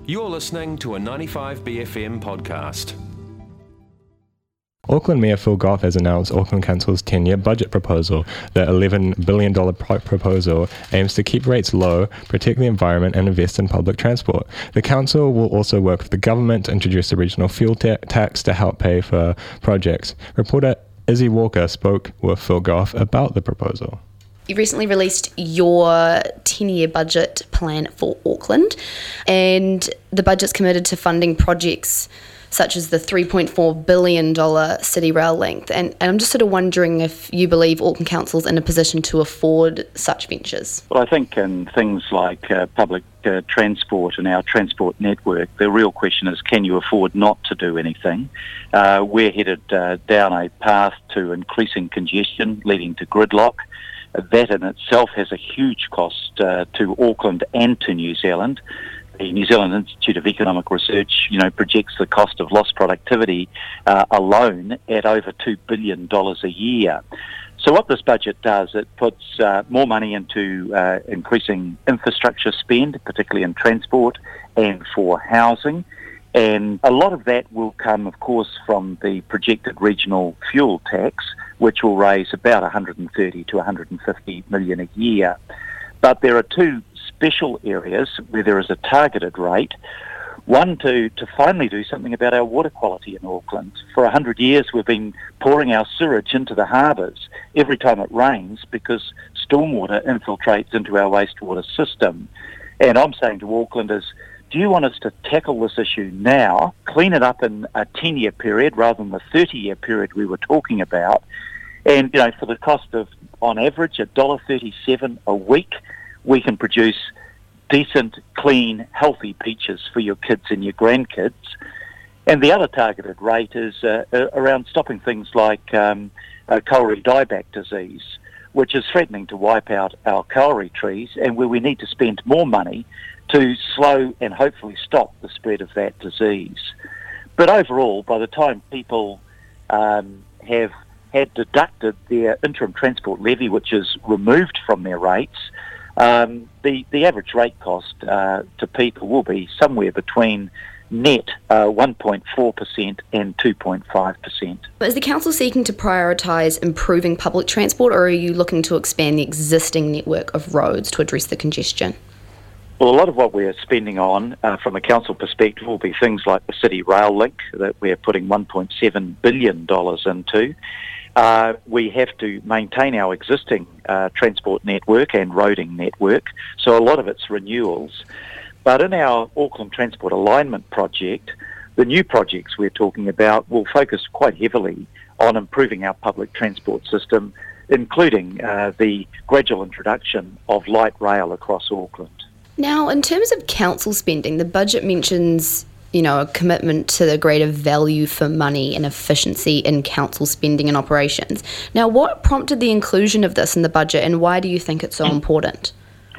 You're listening to a 95BFM podcast. Auckland Mayor Phil Goff has announced Auckland Council's 10-year budget proposal. The $11 billion proposal aims to keep rates low, protect the environment and invest in public transport. The council will also work with the government to introduce a regional fuel tax to help pay for projects. Reporter Izzy Walker spoke with Phil Goff about the proposal. You recently released your 10-year budget plan for Auckland, and the budget's committed to funding projects such as the $3.4 billion City Rail length. And I'm just sort of wondering if you believe Auckland Council's in a position to afford such ventures. Well, I think in things like public transport and our transport network, the real question is, can you afford not to do anything? We're headed down a path to increasing congestion, leading to gridlock. That in itself has a huge cost to Auckland and to New Zealand. The New Zealand Institute of Economic Research, projects the cost of lost productivity alone at over $2 billion a year. So what this budget does, it puts more money into increasing infrastructure spend, particularly in transport and for housing. And a lot of that will come, of course, from the projected regional fuel tax, which will raise about 130 to 150 million a year. But there are two special areas where there is a targeted rate. One, to finally do something about our water quality in Auckland. For 100 years we've been pouring our sewage into the harbours every time it rains because stormwater infiltrates into our wastewater system. And I'm saying to Aucklanders, do you want us to tackle this issue now, clean it up in a 10-year period rather than the 30-year period we were talking about? And, for the cost of, on average, $1.37 a week, we can produce decent, clean, healthy beaches for your kids and your grandkids. And the other targeted rate is around stopping things like kauri dieback disease, which is threatening to wipe out our kauri trees and where we need to spend more money to slow and hopefully stop the spread of that disease. But overall, by the time people have had deducted their interim transport levy, which is removed from their rates, the average rate cost to people will be somewhere between net 1.4% and 2.5%. Is the council seeking to prioritise improving public transport, or are you looking to expand the existing network of roads to address the congestion? Well, a lot of what we're spending on from a council perspective will be things like the City Rail link that we're putting $1.7 billion into. We have to maintain our existing transport network and roading network, so a lot of it's renewals. But in our Auckland Transport Alignment project, the new projects we're talking about will focus quite heavily on improving our public transport system, including the gradual introduction of light rail across Auckland. Now, in terms of council spending, the budget mentions a commitment to the greater value for money and efficiency in council spending and operations. Now, what prompted the inclusion of this in the budget, and why do you think it's so important?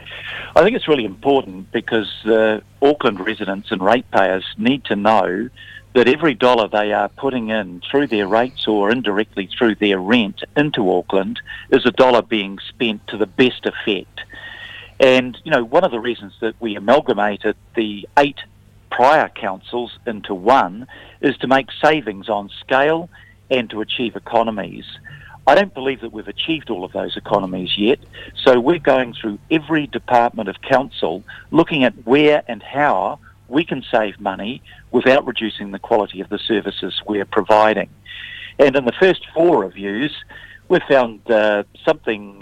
I think it's really important because Auckland residents and ratepayers need to know that every dollar they are putting in through their rates or indirectly through their rent into Auckland is a dollar being spent to the best effect. And, one of the reasons that we amalgamated the 8 prior councils into one is to make savings on scale and to achieve economies. I don't believe that we've achieved all of those economies yet, so we're going through every department of council looking at where and how we can save money without reducing the quality of the services we're providing. And in the first 4 reviews, we've found something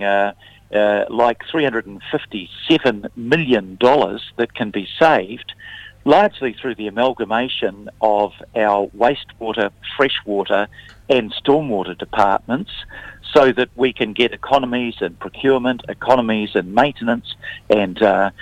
like $357 million that can be saved, largely through the amalgamation of our wastewater, freshwater and stormwater departments, so that we can get economies in procurement, economies in maintenance and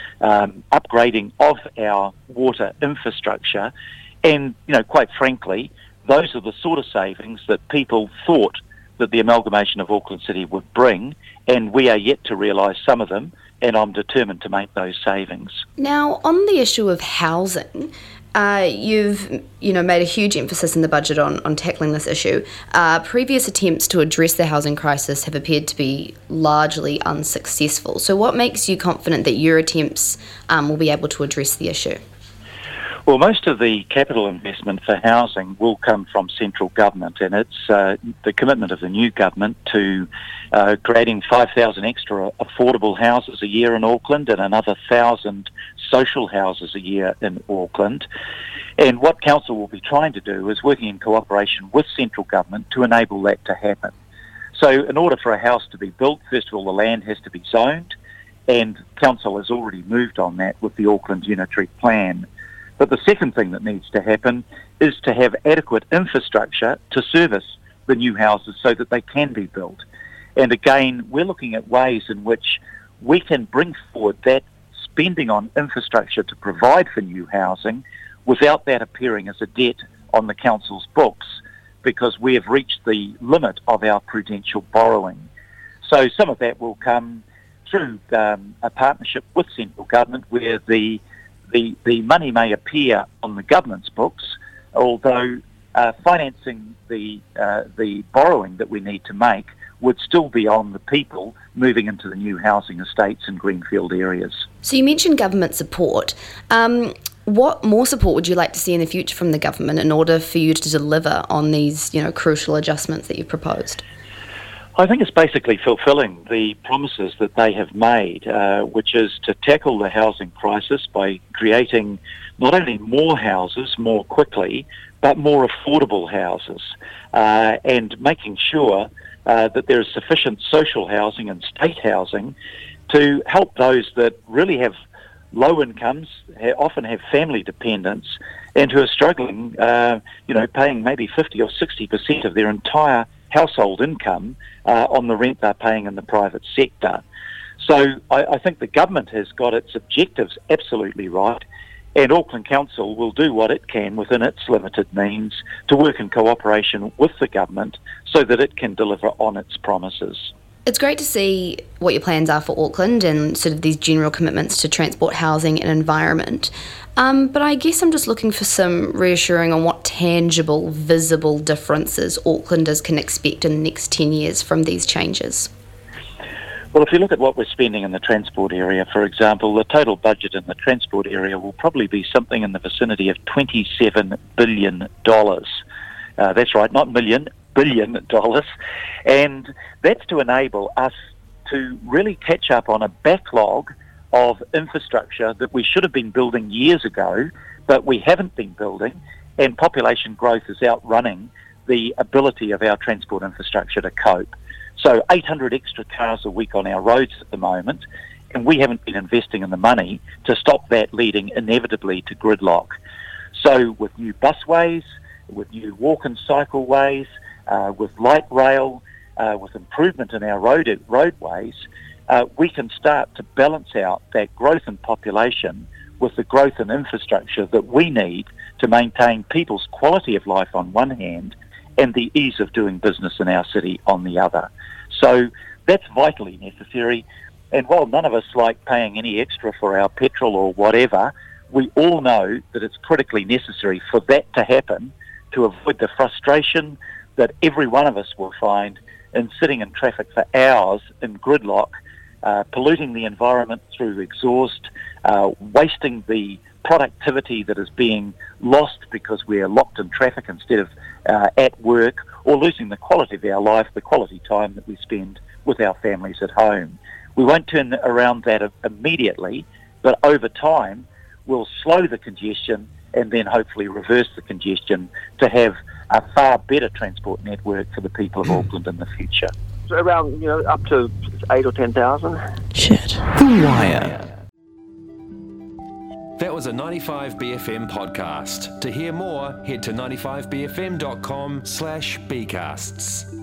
upgrading of our water infrastructure. And, quite frankly, those are the sort of savings that people thought that the amalgamation of Auckland City would bring, and we are yet to realise some of them, and I'm determined to make those savings. Now, on the issue of housing, you've made a huge emphasis in the budget on tackling this issue. Previous attempts to address the housing crisis have appeared to be largely unsuccessful. So what makes you confident that your attempts will be able to address the issue? Well, most of the capital investment for housing will come from central government, and it's the commitment of the new government to creating 5,000 extra affordable houses a year in Auckland and another 1,000 social houses a year in Auckland. And what council will be trying to do is working in cooperation with central government to enable that to happen. So in order for a house to be built, first of all, the land has to be zoned, and council has already moved on that with the Auckland Unitary Plan. But the second thing that needs to happen is to have adequate infrastructure to service the new houses so that they can be built. And again, we're looking at ways in which we can bring forward that spending on infrastructure to provide for new housing without that appearing as a debt on the council's books, because we have reached the limit of our prudential borrowing. So some of that will come through a partnership with central government where the money may appear on the government's books, although financing the borrowing that we need to make would still be on the people moving into the new housing estates in greenfield areas. So you mentioned government support. What more support would you like to see in the future from the government in order for you to deliver on these, crucial adjustments that you've proposed? I think it's basically fulfilling the promises that they have made, which is to tackle the housing crisis by creating not only more houses more quickly, but more affordable houses, and making sure that there is sufficient social housing and state housing to help those that really have low incomes, often have family dependents, and who are struggling, paying maybe 50 or 60% of their entire household income on the rent they're paying in the private sector. So I think the government has got its objectives absolutely right, and Auckland Council will do what it can within its limited means to work in cooperation with the government so that it can deliver on its promises. It's great to see what your plans are for Auckland and sort of these general commitments to transport, housing and environment. But I guess I'm just looking for some reassuring on what tangible, visible differences Aucklanders can expect in the next 10 years from these changes. Well, if you look at what we're spending in the transport area, for example, the total budget in the transport area will probably be something in the vicinity of $27 billion. That's right, not million, $1 billion. And that's to enable us to really catch up on a backlog of infrastructure that we should have been building years ago, but we haven't been building, and population growth is outrunning the ability of our transport infrastructure to cope. So 800 extra cars a week on our roads at the moment, and we haven't been investing in the money to stop that leading inevitably to gridlock. So with new busways, with new walk and cycle ways, with light rail, with improvement in our roadways, we can start to balance out that growth in population with the growth in infrastructure that we need to maintain people's quality of life on one hand and the ease of doing business in our city on the other. So that's vitally necessary. And while none of us like paying any extra for our petrol or whatever, we all know that it's critically necessary for that to happen to avoid the frustration that every one of us will find in sitting in traffic for hours in gridlock, polluting the environment through exhaust, wasting the productivity that is being lost because we are locked in traffic instead of at work, or losing the quality of our life, the quality time that we spend with our families at home. We won't turn around that immediately, but over time we'll slow the congestion and then hopefully reverse the congestion to have a far better transport network for the people of Auckland in the future. So around, up to 8 or 10,000. Shit. The Wire. That was a 95BFM podcast. To hear more, head to 95bfm.com/bcasts.